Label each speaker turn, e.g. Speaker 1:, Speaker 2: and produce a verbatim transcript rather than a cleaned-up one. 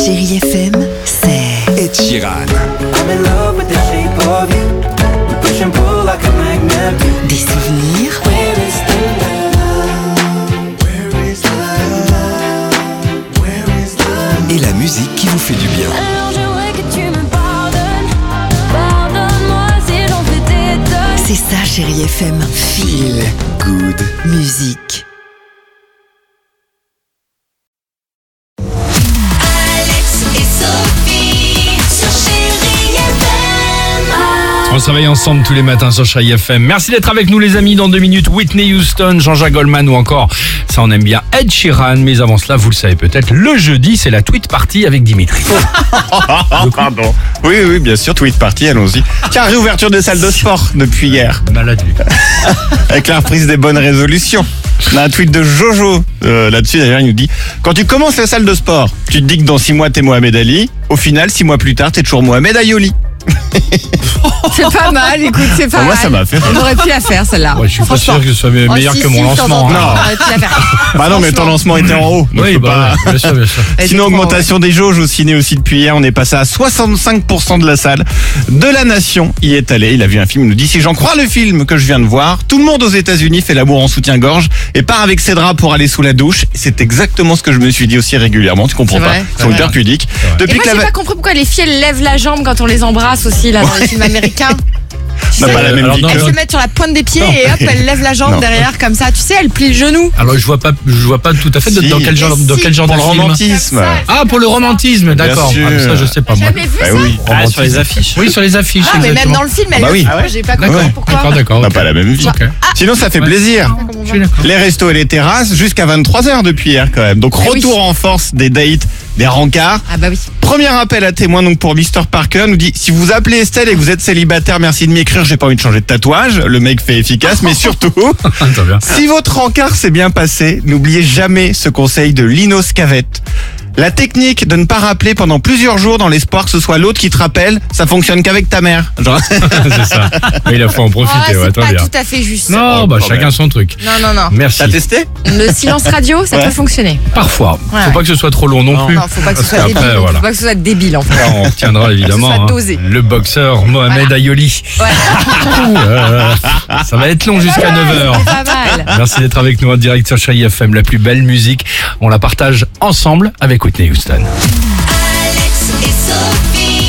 Speaker 1: Chérie F M, c'est
Speaker 2: Ed Sheeran.
Speaker 3: I'm in love with the shape of you. We push and pull like a magnet.
Speaker 1: des souvenirs,
Speaker 3: Where is the love? Where is the love? Where is the love?
Speaker 2: Et la musique qui vous fait du bien.
Speaker 4: Alors j'aimerais que tu me pardonnes. Pardonne-moi si j'en fais des tonnes.
Speaker 1: c'est ça Chérie F M.
Speaker 2: Feel good.
Speaker 1: Musique.
Speaker 4: Alex et Sophie sur Chérie F M.
Speaker 5: On se réveille ensemble tous les matins sur Chérie F M. Merci d'être avec nous les amis. Dans deux minutes, Whitney Houston, Jean-Jacques Goldman ou encore, ça on aime bien, Ed Sheeran. Mais avant cela, vous le savez peut-être, le jeudi, c'est la tweet party avec Dimitri.
Speaker 6: Pardon. Oui, oui, bien sûr, tweet party, allons-y. Tiens, réouverture des salles de sport depuis hier,
Speaker 5: Malade lui.
Speaker 6: avec la reprise des bonnes résolutions. On a un tweet de Jojo euh, là-dessus, d'ailleurs, il nous dit « Quand tu commences la salle de sport, tu te dis que dans six mois, t'es Mohamed Ali. Au final, six mois plus tard, t'es toujours Mohamed Ayoli.
Speaker 7: C'est pas mal, écoute, c'est pas
Speaker 6: Bon, moi,
Speaker 7: mal.
Speaker 6: ça m'a fait rire.
Speaker 7: On aurait pu la faire, celle-là.
Speaker 5: Ouais, je suis pas
Speaker 7: Franchement.
Speaker 5: sûr que ce soit me-
Speaker 7: Oh,
Speaker 5: meilleur
Speaker 7: si,
Speaker 5: que
Speaker 7: si,
Speaker 5: mon
Speaker 7: de temps en
Speaker 5: lancement.
Speaker 7: temps,
Speaker 5: hein.
Speaker 7: on aurait pu la faire.
Speaker 6: Bah non, mais ton
Speaker 7: Franchement.
Speaker 6: lancement était en haut. donc
Speaker 5: Oui,
Speaker 6: faut
Speaker 5: bah,
Speaker 6: pas...
Speaker 5: ouais, bien sûr, bien sûr.
Speaker 7: Elle
Speaker 6: Sinon,
Speaker 7: était trop,
Speaker 6: augmentation des jauges au ciné aussi depuis hier. On est passé à soixante-cinq pour cent de la salle de la nation y est allé. Il a vu un film, il nous dit, si j'en crois le film que je viens de voir, tout le monde aux États-Unis fait l'amour en soutien-gorge et part avec ses draps pour aller sous la douche. C'est exactement ce que je me suis dit aussi régulièrement. Tu comprends
Speaker 7: C'est
Speaker 6: pas?
Speaker 7: vrai.
Speaker 6: Ils sont hyper pudiques.
Speaker 7: Et
Speaker 6: Depuis
Speaker 7: moi,
Speaker 6: que
Speaker 7: j'ai
Speaker 6: la...
Speaker 7: pas compris pourquoi les filles elles lèvent la jambe quand on les embrasse aussi, là, dans les films américains. Tu
Speaker 6: n'a
Speaker 7: sais,
Speaker 6: pas la même
Speaker 5: alors,
Speaker 6: vie
Speaker 5: non,
Speaker 6: que...
Speaker 7: elles
Speaker 5: non.
Speaker 7: se mettent sur la pointe des pieds
Speaker 5: Non.
Speaker 7: et hop, elles lèvent la jambe
Speaker 6: Non.
Speaker 7: derrière comme ça. Tu sais, elles plient le genou.
Speaker 5: Alors je vois pas, je vois pas tout à fait de-
Speaker 6: Si.
Speaker 5: dans quel genre,
Speaker 7: Mais
Speaker 5: dans
Speaker 7: si.
Speaker 5: quel genre
Speaker 6: Pour
Speaker 5: de
Speaker 6: le
Speaker 5: film.
Speaker 6: romantisme.
Speaker 7: Comme ça.
Speaker 5: Ah, pour le romantisme, d'accord.
Speaker 6: sûr.
Speaker 5: Ah, mais ça, je sais pas moi.
Speaker 7: Jamais vu
Speaker 6: Bah
Speaker 7: ça.
Speaker 6: oui.
Speaker 5: Ah, sur les affiches. Oui, sur les affiches.
Speaker 7: Ah, mais même
Speaker 5: exactement.
Speaker 7: dans le film, elles
Speaker 6: bah
Speaker 7: le
Speaker 6: oui.
Speaker 7: font.
Speaker 6: Ah ouais.
Speaker 7: J'ai pas
Speaker 5: D'accord,
Speaker 7: compris pourquoi.
Speaker 5: d'accord, d'accord.
Speaker 6: On n'a
Speaker 5: ok.
Speaker 6: pas la même vie.
Speaker 5: Ok.
Speaker 6: Sinon, ça fait
Speaker 5: Ouais.
Speaker 6: plaisir.
Speaker 5: Je suis d'accord.
Speaker 6: Les restos et les terrasses jusqu'à vingt-trois heures depuis hier quand même. Donc
Speaker 7: Ah oui.
Speaker 6: retour en force des dates, des rencarts.
Speaker 7: Ah bah oui.
Speaker 6: Premier appel à témoin donc pour mister Parker nous dit si vous appelez Estelle et que vous êtes célibataire, merci de m'écrire, j'ai pas envie de changer de tatouage. Le mec fait efficace, mais surtout
Speaker 5: Très bien.
Speaker 6: si votre rencard s'est bien passé, n'oubliez jamais ce conseil de Lino Scavette. La technique de ne pas rappeler pendant plusieurs jours dans l'espoir que ce soit l'autre qui te rappelle, ça fonctionne qu'avec ta mère. Genre
Speaker 5: C'est ça. Mais il faut en
Speaker 7: Ah,
Speaker 5: profiter, ouais,
Speaker 7: c'est
Speaker 5: très
Speaker 7: pas
Speaker 5: bien.
Speaker 7: tout à fait juste.
Speaker 5: Non, bah
Speaker 6: quand
Speaker 5: chacun
Speaker 6: même.
Speaker 5: son truc.
Speaker 7: Non, non, non.
Speaker 5: Merci.
Speaker 6: t'as testé?
Speaker 7: Le silence radio, ça
Speaker 6: Ouais.
Speaker 7: peut fonctionner.
Speaker 5: Parfois.
Speaker 7: Ouais,
Speaker 5: Faut
Speaker 7: ouais.
Speaker 5: pas que ce soit trop long non, plus.
Speaker 7: Non, faut pas que ce
Speaker 5: Parce
Speaker 7: soit débile.
Speaker 5: qu'après, voilà.
Speaker 7: Faut pas que ce soit débile, en fait.
Speaker 5: Là, on retiendra évidemment
Speaker 7: Que ce soit
Speaker 5: hein,
Speaker 7: dosé.
Speaker 5: le boxeur Mohamed
Speaker 7: Voilà.
Speaker 5: Ayoli.
Speaker 7: Ouais.
Speaker 5: Ouh, euh, ça va être long jusqu'à neuf heures.
Speaker 7: C'est pas mal.
Speaker 5: Merci d'être avec nous en direct sur Chérie F M. La plus belle musique, on la partage ensemble avec Whitney Houston.
Speaker 4: Alex et Sophie.